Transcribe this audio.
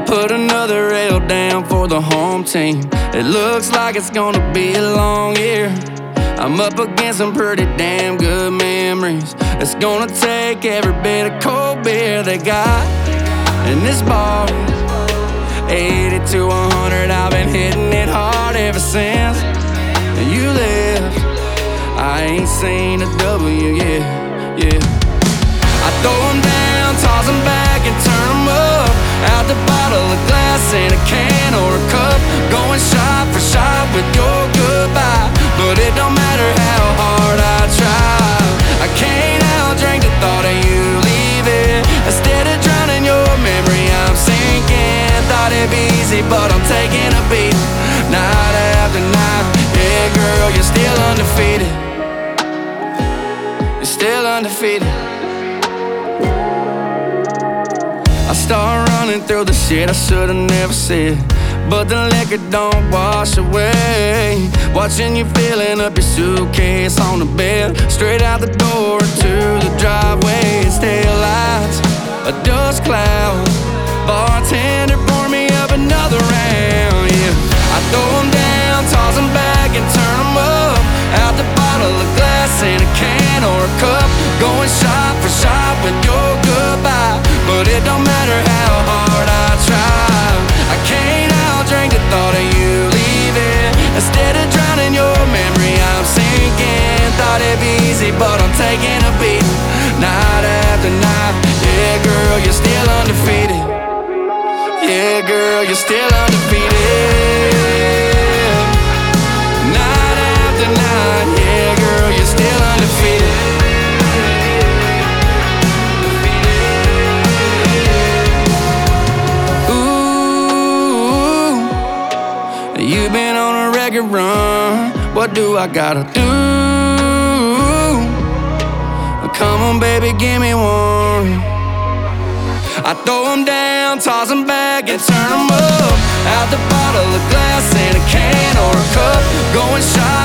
put another rail down for the home team. It looks like it's gonna be a long year. I'm up against some pretty damn good memories. It's gonna take every bit of cold beer they got in this bar. 80 to 100, I've been hitting it hard ever since you left. I ain't seen a W yet, yeah. I throw them down, toss them back and turn them up. Out the bottle of glass in a can or a cup. Going shot for shot with your goodbye. But it don't matter how hard I try, I can't outdrink the thought of you leaving. Instead of drowning your memory, I'm sinking. Thought it'd be easy, but I'm taking a beat. Night after night, yeah girl, you're still undefeated. You're still undefeated. I start running through the shit I should've never said, but the liquor don't wash away. Watching you filling up your suitcase on the bed, straight out the door to the driveway. It's taillights, a dust cloud. Bartender, pour me up another round, yeah. I throw them down, toss them back and turn them up. Out the bottle of glass in a can or a cup. Going shot for shot with your goodbye. But it don't matter how hard I try, I can't outdrink the thought of you leaving. Instead of drowning your memory, I'm sinking. Thought it'd be easy, but I'm taking a beat. Night after night, yeah girl, you're still undefeated. Yeah girl, you're still undefeated. Night after night, yeah girl, you're still undefeated. You've been on a record run, what do I gotta do? Come on baby, give me one. I throw them down, toss them back and turn them up. Out the bottle of glass in a can or a cup. Going shot